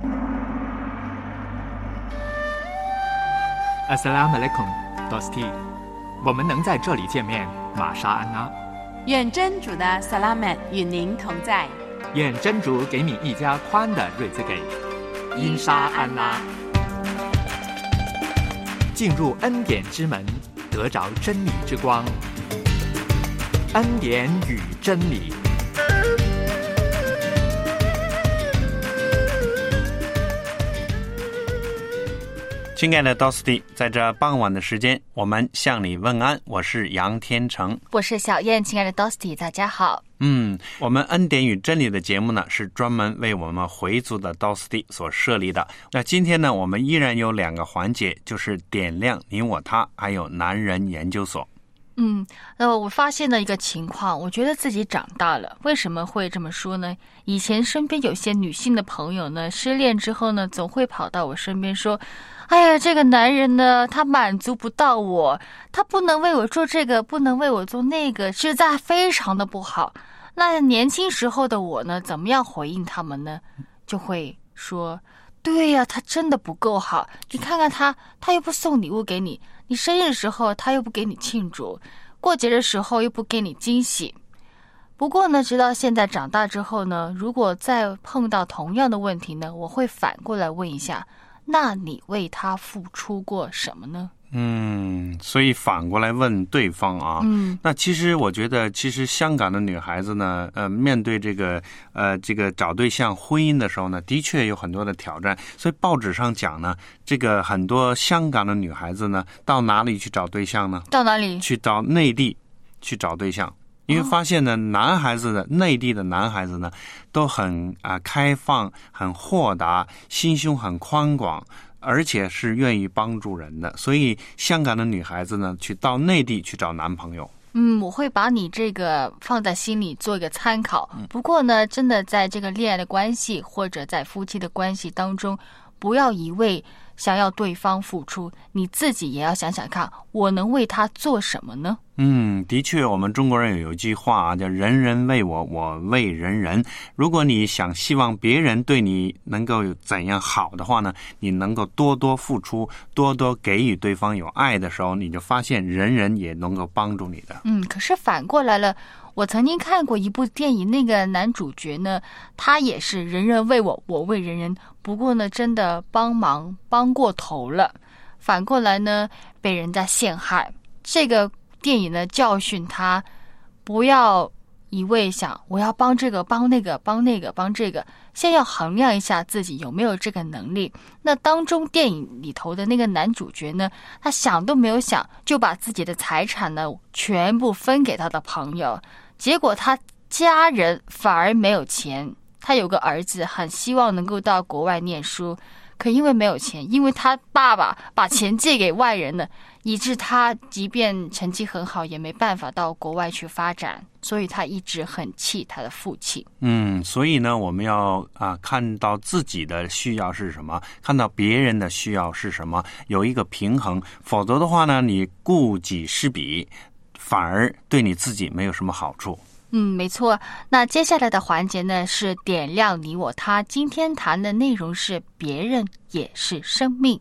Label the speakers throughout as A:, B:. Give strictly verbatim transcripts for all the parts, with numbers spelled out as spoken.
A: Assalamualaikum, Dosti。我们能在这里见面，玛莎安娜。
B: 愿真主的萨拉曼与您同在。
A: 愿真主给你一家宽的瑞兹给。因沙安拉。进入恩典之门，得着真理之光。恩典与真理。
C: 亲爱的 Dosti， 在这傍晚的时间，我们向你问安，我是杨天成，
D: 我是小燕。亲爱的 Dosti， 大家好。
C: 嗯，我们恩典与真理的节目呢，是专门为我们回族的 Dosti 所设立的。那今天呢，我们依然有两个环节，就是点亮你我他，还有男人研究所。
D: 嗯，呃，我发现了一个情况，我觉得自己长大了。为什么会这么说呢？以前身边有些女性的朋友呢，失恋之后呢，总会跑到我身边说，哎呀，这个男人呢，他满足不到我，他不能为我做这个，不能为我做那个，实在非常的不好。那年轻时候的我呢，怎么样回应他们呢？就会说，对呀，他真的不够好，你看看他，他又不送礼物给你，你生日的时候他又不给你庆祝，过节的时候又不给你惊喜。不过呢，直到现在长大之后呢，如果再碰到同样的问题呢，我会反过来问一下，那你为他付出过什么呢？
C: 嗯，所以反过来问对方啊，
D: 嗯，
C: 那其实我觉得，其实香港的女孩子呢，呃，面对这个呃这个找对象、婚姻的时候呢，的确有很多的挑战。所以报纸上讲呢，这个很多香港的女孩子呢，到哪里去找对象呢？
D: 到哪里？
C: 去到内地去找对象。因为发现呢，男孩子的内地的男孩子呢，都很啊、呃、开放、很豁达，心胸很宽广，而且是愿意帮助人的。所以香港的女孩子呢，去到内地去找男朋友。
D: 嗯，我会把你这个放在心里做一个参考。不过呢，真的在这个恋爱的关系或者在夫妻的关系当中，不要一味想要对方付出，你自己也要想想看，我能为他做什么呢？
C: 嗯，的确，我们中国人有一句话啊，叫人人为我，我为人人。如果你想希望别人对你能够有怎样好的话呢，你能够多多付出，多多给予对方有爱的时候，你就发现人人也能够帮助你的。
D: 嗯，可是反过来了，我曾经看过一部电影，那个男主角呢，他也是人人为我，我为人人。不过呢，真的帮忙帮过头了，反过来呢，被人家陷害。这个电影呢，教训他不要一味想我要帮这个帮那个帮那个帮这个，先要衡量一下自己有没有这个能力。那当中电影里头的那个男主角呢，他想都没有想，就把自己的财产呢全部分给他的朋友，结果他家人反而没有钱。他有个儿子很希望能够到国外念书，可因为没有钱，因为他爸爸把钱借给外人了，以致他即便成绩很好也没办法到国外去发展，所以他一直很气他的父亲。
C: 嗯，所以呢，我们要啊看到自己的需要是什么，看到别人的需要是什么，有一个平衡，否则的话呢，你顾己失彼，反而对你自己没有什么好处。
D: 嗯，没错。那接下来的环节呢，是点亮你我他。今天谈的内容是别人也是生命。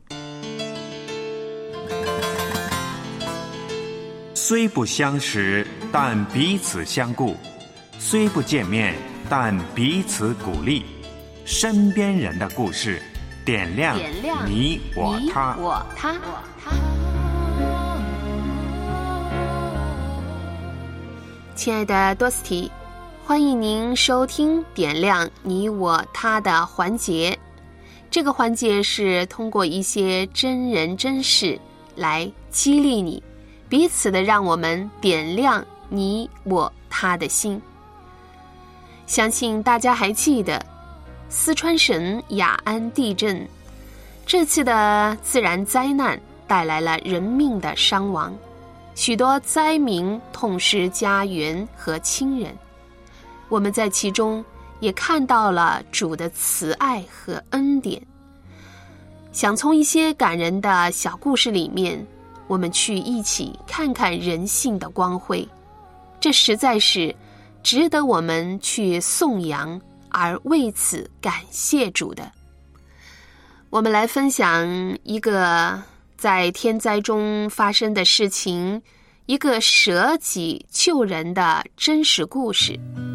C: 虽不相识，但彼此相顾；虽不见面，但彼此鼓励。身边人的故事，点亮你我他。
B: 你我他。亲爱的多斯提，欢迎您收听点亮你我他的环节。这个环节是通过一些真人真事来激励你，彼此的让我们点亮你我他的心。相信大家还记得四川省雅安地震，这次的自然灾难带来了人命的伤亡，许多灾民痛失家园和亲人。我们在其中也看到了主的慈爱和恩典。想从一些感人的小故事里面，我们去一起看看人性的光辉，这实在是值得我们去颂扬而为此感谢主的。 我们来分享一个在天灾中发生的事情，一个舍己救人的真实故事。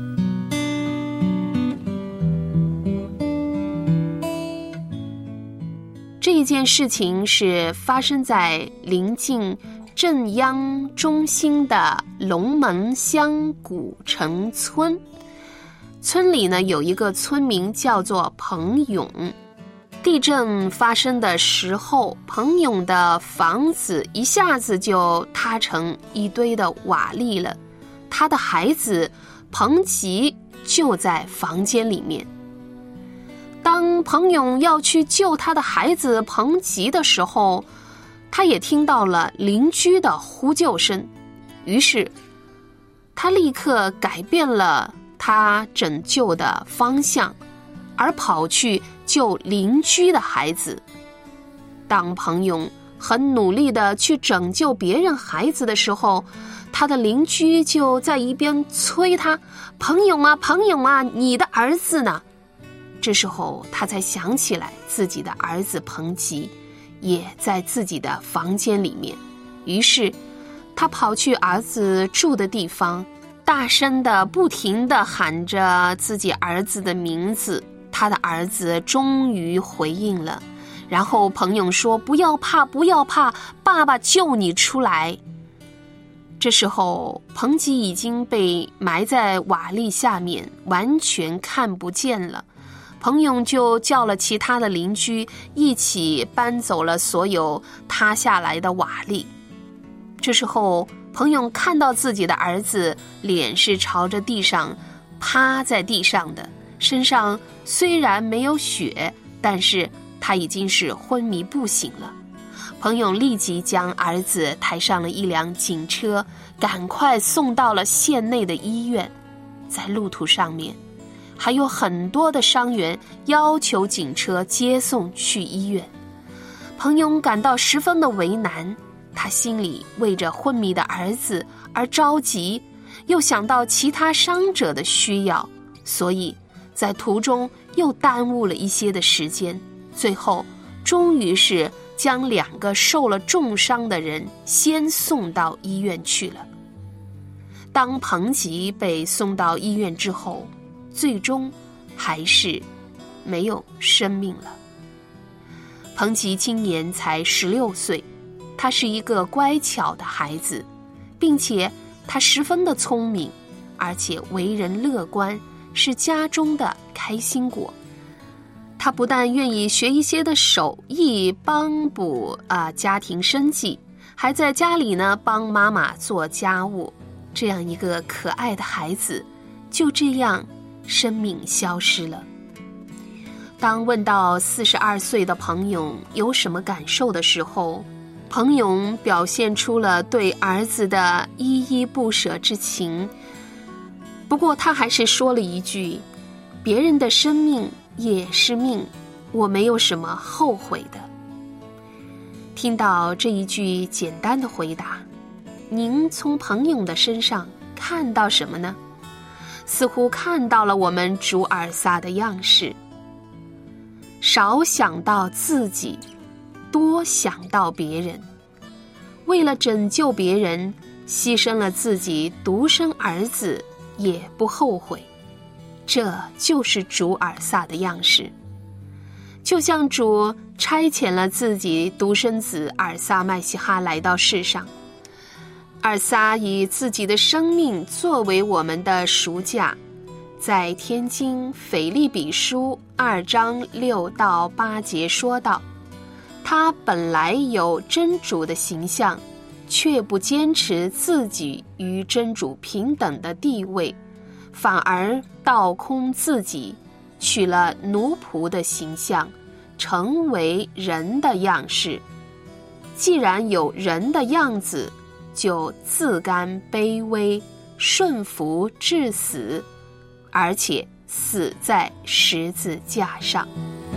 B: 这一件事情是发生在临近镇央中心的龙门乡古城村。村里呢有一个村民叫做彭勇。地震发生的时候，彭勇的房子一下子就塌成一堆的瓦砾了，他的孩子彭吉就在房间里面。当彭勇要去救他的孩子彭吉的时候，他也听到了邻居的呼救声，于是他立刻改变了他拯救的方向，而跑去救邻居的孩子。当彭勇很努力地去拯救别人孩子的时候，他的邻居就在一边催他：彭勇啊，彭勇啊，你的儿子呢？这时候他才想起来自己的儿子彭吉也在自己的房间里面，于是他跑去儿子住的地方，大声地不停地喊着自己儿子的名字。他的儿子终于回应了，然后彭勇说：不要怕，不要怕，爸爸救你出来。这时候彭吉已经被埋在瓦砾下面，完全看不见了。彭勇就叫了其他的邻居一起搬走了所有塌下来的瓦砾。这时候彭勇看到自己的儿子脸是朝着地上趴在地上的，身上虽然没有血，但是他已经是昏迷不醒了。彭勇立即将儿子抬上了一辆警车，赶快送到了县内的医院。在路途上面还有很多的伤员要求警车接送去医院。彭勇感到十分的为难，他心里为着昏迷的儿子而着急，又想到其他伤者的需要，所以在途中又耽误了一些的时间。最后终于是将两个受了重伤的人先送到医院去了。当彭吉被送到医院之后，最终还是没有生命了。彭吉今年才十六岁，他是一个乖巧的孩子，并且他十分的聪明，而且为人乐观，是家中的开心果。他不但愿意学一些的手艺，帮补啊、呃、家庭生计，还在家里呢帮妈妈做家务。这样一个可爱的孩子，就这样生命消失了。当问到四十二岁的彭勇有什么感受的时候，彭勇表现出了对儿子的依依不舍之情。不过他还是说了一句：别人的生命也是命，我没有什么后悔的。听到这一句简单的回答，您从彭勇的身上看到什么呢？似乎看到了我们主尔撒的样式，少想到自己，多想到别人，为了拯救别人，牺牲了自己独生儿子也不后悔。这就是主尔撒的样式。就像主差遣了自己独生子尔撒麦西哈来到世上，尔撒以自己的生命作为我们的赎价。在天经腓立比书二章六到八节说道，他本来有真主的形象，却不坚持自己与真主平等的地位，反而倒空自己，取了奴仆的形象，成为人的样式。既然有人的样子，就自甘卑微，顺服至死，而且死在十字架上。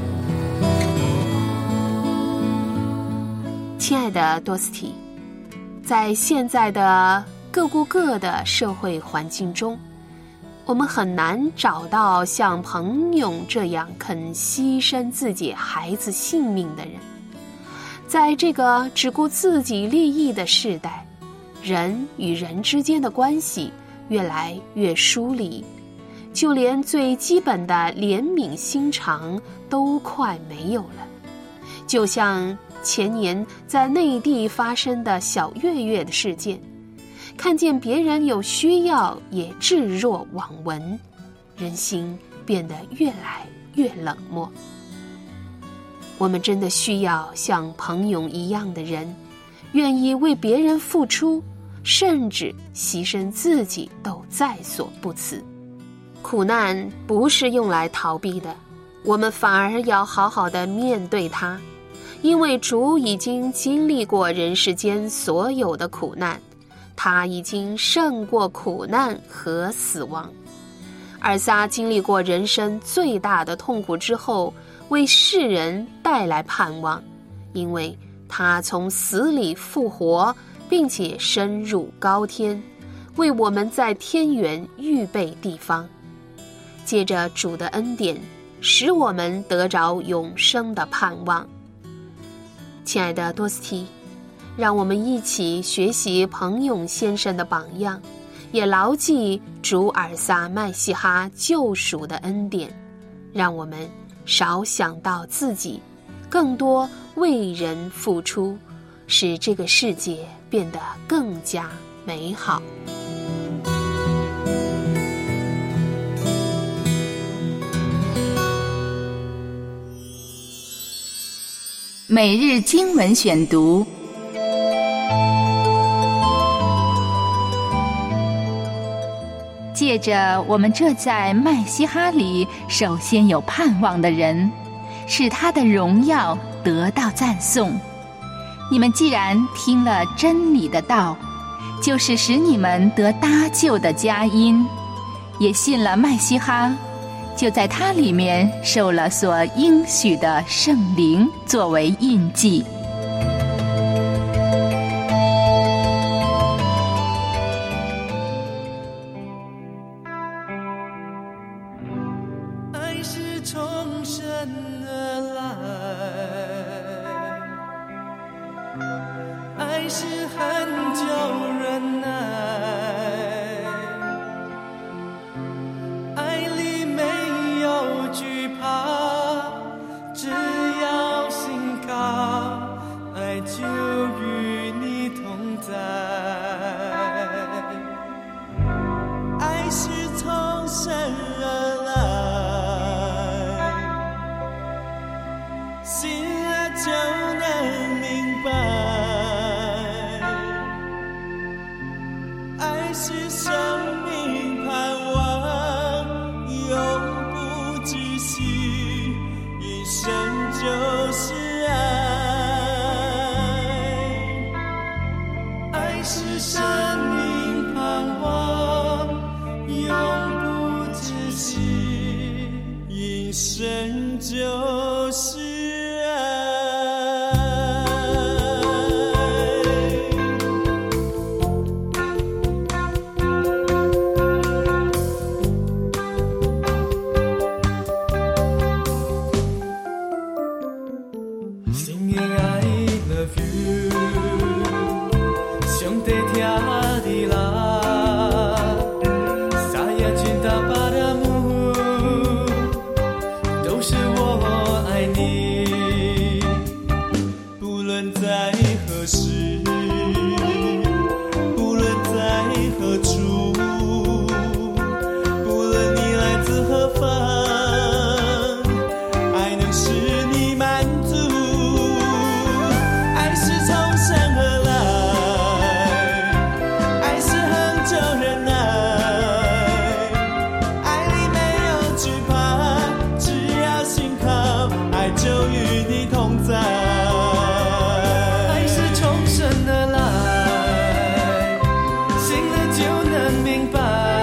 B: 亲爱的多斯蒂，在现在的各过各的社会环境中， 我们很难找到像彭勇这样肯牺牲自己孩子性命的人。在这个只顾自己利益的时代，人与人之间的关系越来越疏离，就连最基本的怜悯心肠都快没有了。就像前年在内地发生的小月月的事件，看见别人有需要也置若罔闻，人心变得越来越冷漠。我们真的需要像彭勇一样的人，愿意为别人付出，甚至牺牲自己都在所不辞。苦难不是用来逃避的，我们反而要好好的面对它，因为主已经经历过人世间所有的苦难，他已经胜过苦难和死亡。尔撒经历过人生最大的痛苦之后，为世人带来盼望，因为他从死里复活，并且升入高天，为我们在天园预备地方。借着主的恩典，使我们得着永生的盼望。亲爱的多斯蒂，让我们一起学习彭勇先生的榜样，也牢记主尔撒麦西哈救赎的恩典，让我们少想到自己，更多为人付出，使这个世界变得更加美好。
E: 每日经文选读，借着我们这在麦西哈里首先有盼望的人，使他的荣耀得到赞颂。你们既然听了真理的道，就是使你们得搭救的佳音，也信了麦西哈，就在他里面受了所应许的圣灵作为印记。
F: 爱是从神而来，爱是很久忍耐，爱里没有惧怕，只要信靠，爱就与你同在。爱是从神而来，信了就能明白，爱是生命盼望，永不止息，一生就是爱。爱是生命盼望，永不止息，一生就是爱。Singing I love you， 上帝听你啦，撒亚君大巴的母，都是我爱你，不论在何时，不论在何处，不论你来自何方，爱能使你满足。爱是从神而来，爱是恒久忍耐，爱里没有惧怕，只要信靠，爱就与你同在。爱是从神而来，信了就能明白，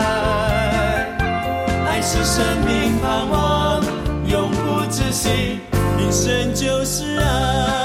F: 爱是生命盼望，永不止息，一生就是爱。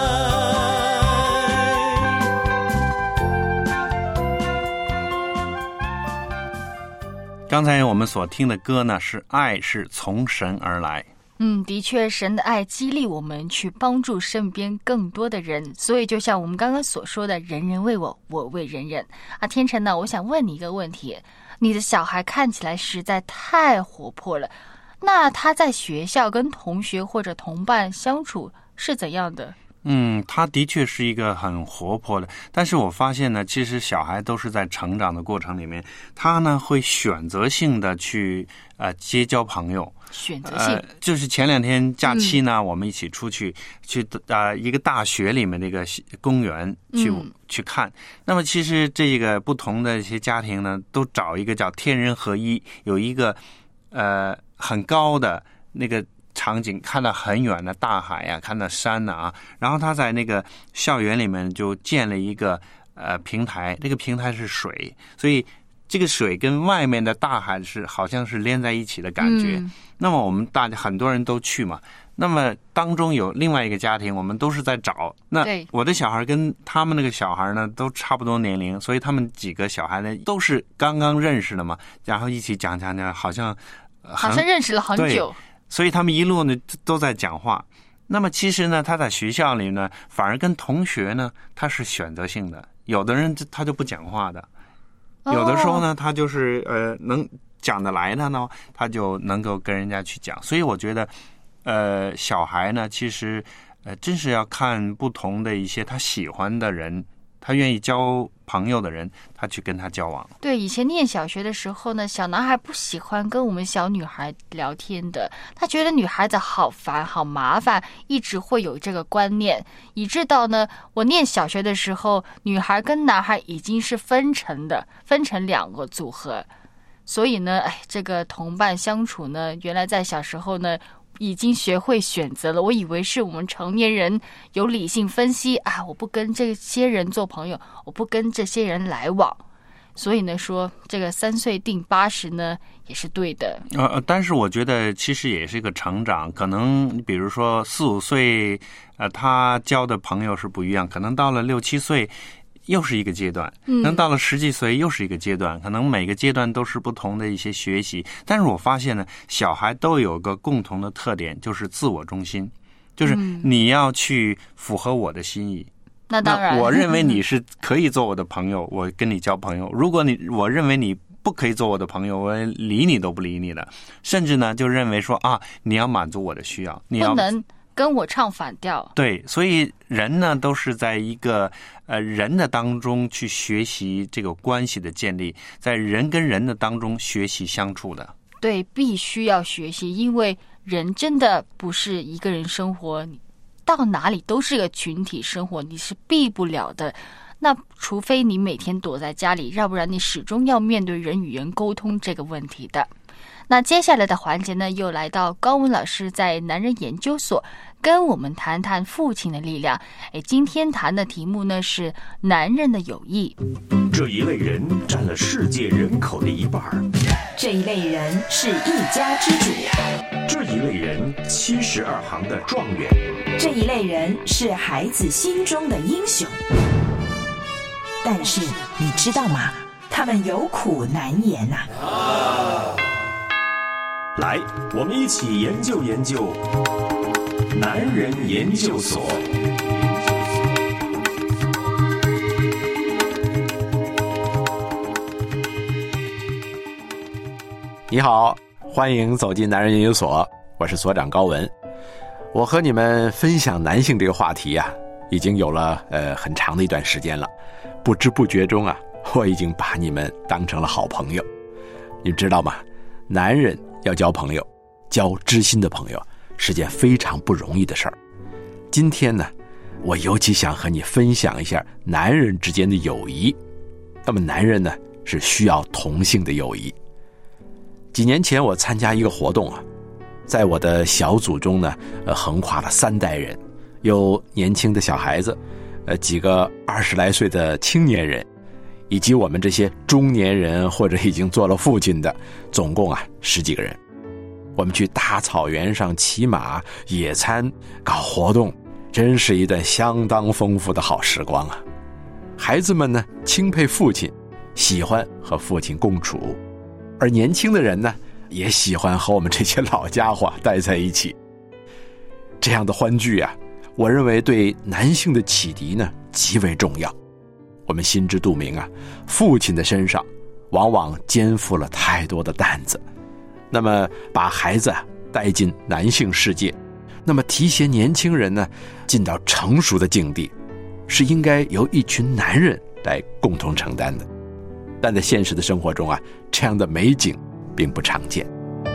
C: 刚才我们所听的歌呢，是爱是从神而来。
D: 嗯，的确，神的爱激励我们去帮助身边更多的人，所以就像我们刚刚所说的，人人为我，我为人人啊。天成呢，我想问你一个问题，你的小孩看起来实在太活泼了，那他在学校跟同学或者同伴相处是怎样的？
C: 嗯，他的确是一个很活泼的，但是我发现呢，其实小孩都是在成长的过程里面，他呢会选择性的去呃结交朋友。
D: 选择性、呃、
C: 就是前两天假期呢、嗯、我们一起出去去呃一个大学里面的一个公园去、嗯、去看。那么其实这个不同的一些家庭呢，都找一个叫天人合一，有一个呃很高的那个场景，看到很远的大海啊，看到山啊，然后他在那个校园里面就建了一个呃平台，这个平台是水，所以这个水跟外面的大海是好像是连在一起的感觉。嗯、那么我们大家很多人都去嘛，那么当中有另外一个家庭，我们都是在找。那我的小孩跟他们那个小孩呢都差不多年龄，所以他们几个小孩呢都是刚刚认识的嘛，然后一起讲讲讲，好像、
D: 呃、好像认识了很久。
C: 所以他们一路呢都在讲话。那么其实呢，他在学校里呢，反而跟同学呢，他是选择性的。有的人他就不讲话的，有的时候呢，他就是呃能讲得来的呢，他就能够跟人家去讲。所以我觉得，呃，小孩呢，其实呃真是要看不同的一些他喜欢的人。他愿意交朋友的人，他去跟他交往。
D: 对，以前念小学的时候呢，小男孩不喜欢跟我们小女孩聊天的，他觉得女孩子好烦好麻烦，一直会有这个观念，以致到呢我念小学的时候，女孩跟男孩已经是分成的，分成两个组合。所以呢，哎，这个同伴相处呢，原来在小时候呢已经学会选择了。我以为是我们成年人有理性分析啊，我不跟这些人做朋友，我不跟这些人来往。所以呢，说这个三岁定八十呢，也是对的。
C: 呃，但是我觉得其实也是一个成长，可能比如说四五岁，呃，他交的朋友是不一样，可能到了六七岁。又是一个阶段，可能到了十几岁又是一个阶段、嗯、可能每个阶段都是不同的一些学习。但是我发现呢，小孩都有个共同的特点，就是自我中心，就是你要去符合我的心意。
D: 嗯、那当然，
C: 我认为你是可以做我的朋友，我跟你交朋友。如果你我认为你不可以做我的朋友，我理你都不理你的，甚至呢就认为说啊，你要满足我的需要，你要
D: 不能跟我唱反调。
C: 对，所以人呢都是在一个呃人的当中去学习这个关系的建立，在人跟人的当中学习相处的。
D: 对，必须要学习，因为人真的不是一个人生活，到哪里都是一个群体生活，你是避不了的。那除非你每天躲在家里，要不然你始终要面对人与人沟通这个问题的。那接下来的环节呢，又来到高文老师在男人研究所跟我们谈谈父亲的力量。哎，今天谈的题目呢是男人的友谊。
G: 这一类人占了世界人口的一半，
H: 这一类人是一家之主，
G: 这一类人七十二行的状元，
H: 这一类人是孩子心中的英雄。但是你知道吗？他们有苦难言呐、啊。
G: 来，我们一起研究研究男人研究所。
I: 你好，欢迎走进男人研究所，我是所长高文。我和你们分享男性这个话题啊，已经有了呃很长的一段时间了，不知不觉中啊，我已经把你们当成了好朋友。你知道吗？男人要交朋友，交知心的朋友是件非常不容易的事儿。今天呢，我尤其想和你分享一下男人之间的友谊。那么男人呢，是需要同性的友谊。几年前我参加一个活动啊，在我的小组中呢，呃，横跨了三代人，有年轻的小孩子，呃，几个二十来岁的青年人，以及我们这些中年人或者已经做了父亲的，总共啊十几个人。我们去大草原上骑马、野餐、搞活动，真是一段相当丰富的好时光啊！孩子们呢，钦佩父亲，喜欢和父亲共处， 而年轻的人呢，也喜欢和我们这些老家伙待在一起。这样的欢聚啊，我认为对男性的启迪呢极为重要。我们心知肚明啊，父亲的身上往往肩负了太多的担子，那么把孩子啊带进男性世界，那么提携年轻人呢进到成熟的境地，是应该由一群男人来共同承担的。但在现实的生活中啊，这样的美景并不常见。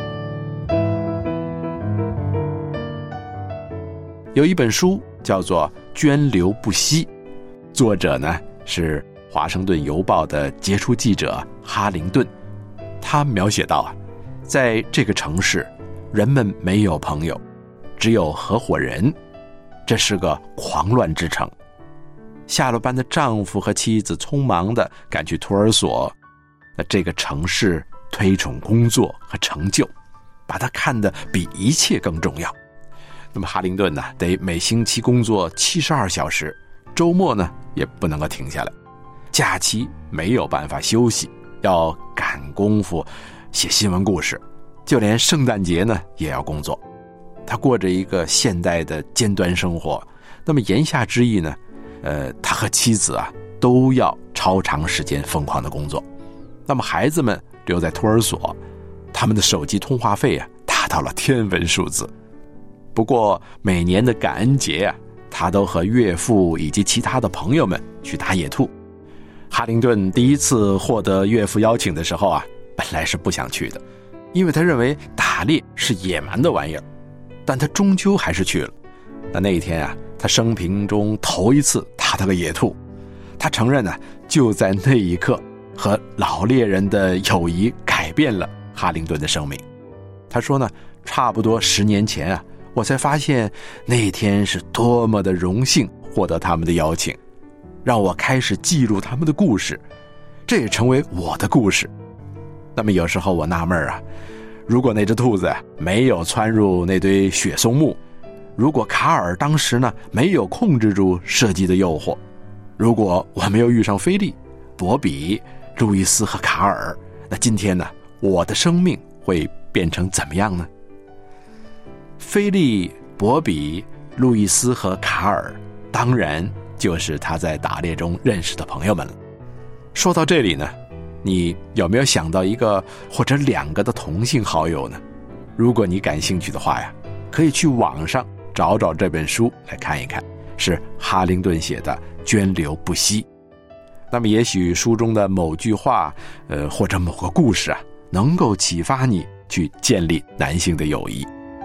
I: 有一本书叫做《涓流不息》，作者呢是华盛顿邮报的杰出记者哈灵顿。他描写到啊，在这个城市，人们没有朋友，只有合伙人，这是个狂乱之城。下了班的丈夫和妻子匆忙地赶去托儿所，那这个城市推崇工作和成就，把它看得比一切更重要。那么哈灵顿呢，得每星期工作七十二小时，周末呢也不能够停下来，假期没有办法休息，要赶功夫写新闻故事，就连圣诞节呢也要工作。他过着一个现代的尖端生活。那么言下之意呢，呃，他和妻子啊都要超长时间疯狂的工作。那么孩子们留在托儿所，他们的手机通话费啊达到了天文数字。不过每年的感恩节啊，他都和岳父以及其他的朋友们去打野兔。哈灵顿第一次获得岳父邀请的时候啊，本来是不想去的，因为他认为打猎是野蛮的玩意儿，但他终究还是去了。那那一天啊，他生平中头一次打到个野兔。他承认呢、啊，就在那一刻，和老猎人的友谊改变了哈灵顿的生命。他说呢，差不多十年前啊，我才发现那天是多么的荣幸获得他们的邀请，让我开始记录他们的故事，这也成为我的故事。那么有时候我纳闷啊，如果那只兔子没有窜入那堆雪松木，如果卡尔当时呢没有控制住射击的诱惑，如果我没有遇上菲利、博比、路易斯和卡尔，那今天呢，我的生命会变成怎么样呢？菲利、博比、路易斯和卡尔，当然就是他在打猎中认识的朋友们了。说到这里呢，你有没有想到一个或者两个的同性好友呢？如果你感兴趣的话呀，可以去网上找找这本书来看一看，是哈灵顿写的《涓流不息》。那么也许书中的某句话，呃，或者某个故事啊，能够启发你去建立男性的友谊。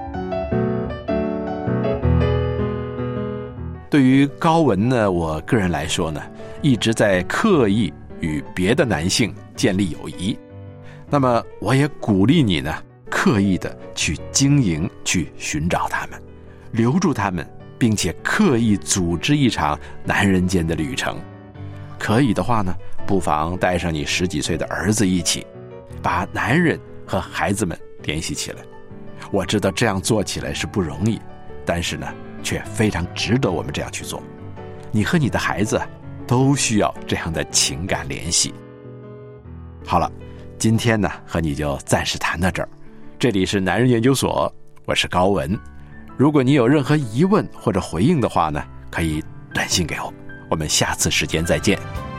I: 对于高文呢，我个人来说呢，一直在刻意与别的男性建立友谊。那么我也鼓励你呢，刻意的去经营，去寻找他们，留住他们，并且刻意组织一场男人间的旅程。可以的话呢，不妨带上你十几岁的儿子一起，把男人和孩子们联系起来。我知道这样做起来是不容易，但是呢，却非常值得我们这样去做。你和你的孩子都需要这样的情感联系。好了，今天呢，和你就暂时谈到这儿。这里是男人研究所，我是高文。如果你有任何疑问或者回应的话呢，可以短信给我。我们下次时间再见。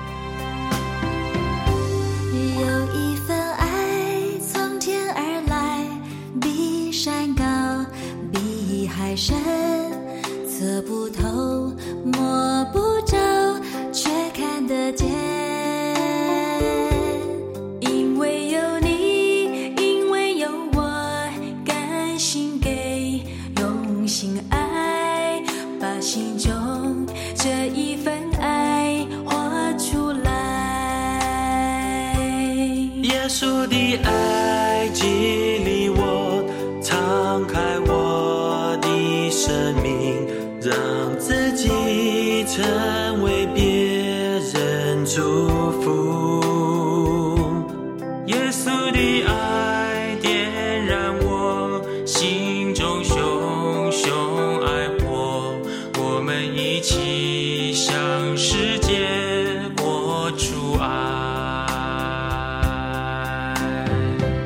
J: 有一份爱从天而来，比山高，比海深，测不透，摸不着，却看得见。因为有你，因为有我，甘心给，用心爱，把心中这一份爱活出来。
F: 耶稣的爱激励我，敞开我的生命，让自己成为别人祝福。耶稣的爱点燃我心中熊熊爱火，我们一起向世界活出爱。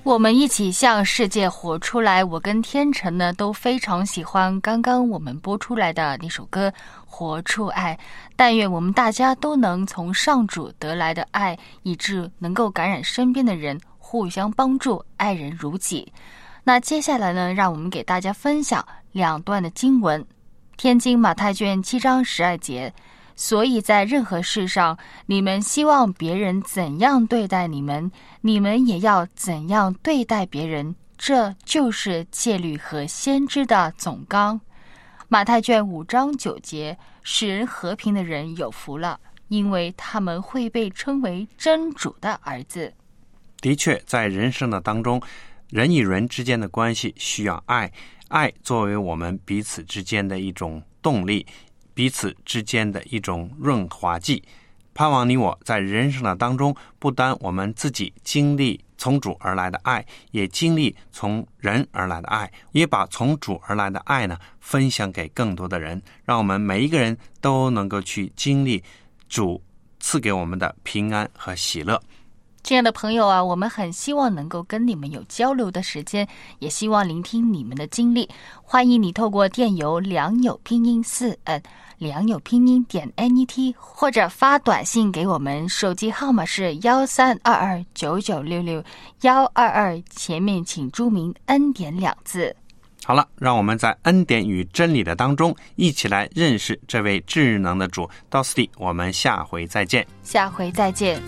D: 我们一起向世界活出来。我跟天成呢都非常喜欢刚刚我们播出来的那首歌《活出爱》，但愿我们大家都能从上主得来的爱，以致能够感染身边的人，互相帮助，爱人如己。那接下来呢，让我们给大家分享两段的经文。天经马太卷七章十二节，所以在任何事上，你们希望别人怎样对待你们，你们也要怎样对待别人，这就是戒律和先知的总纲。马太卷五章九节，使人和平的人有福了，因为他们会被称为真主的儿子。
C: 的确，在人生的当中，人与人之间的关系需要爱，爱作为我们彼此之间的一种动力，彼此之间的一种润滑剂。盼望你我在人生的当中，不单我们自己经历从主而来的爱，也经历从人而来的爱，也把从主而来的爱呢分享给更多的人，让我们每一个人都能够去经历主赐给我们的平安和喜乐。
D: 这样的朋友啊，我们很希望能够跟你们有交流的时间，也希望聆听你们的经历。欢迎你透过电邮良友拼音四 n 良友拼音点 net， 或者发短信给我们，手机号码是幺三二二九九六六幺二二，前面请注明恩典两字。
C: 好了，让我们在恩典与真理的当中一起来认识这位智能的主。到此地，我们下回再见。
D: 下回再见。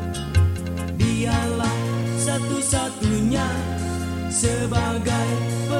F: satu-satunya sebagai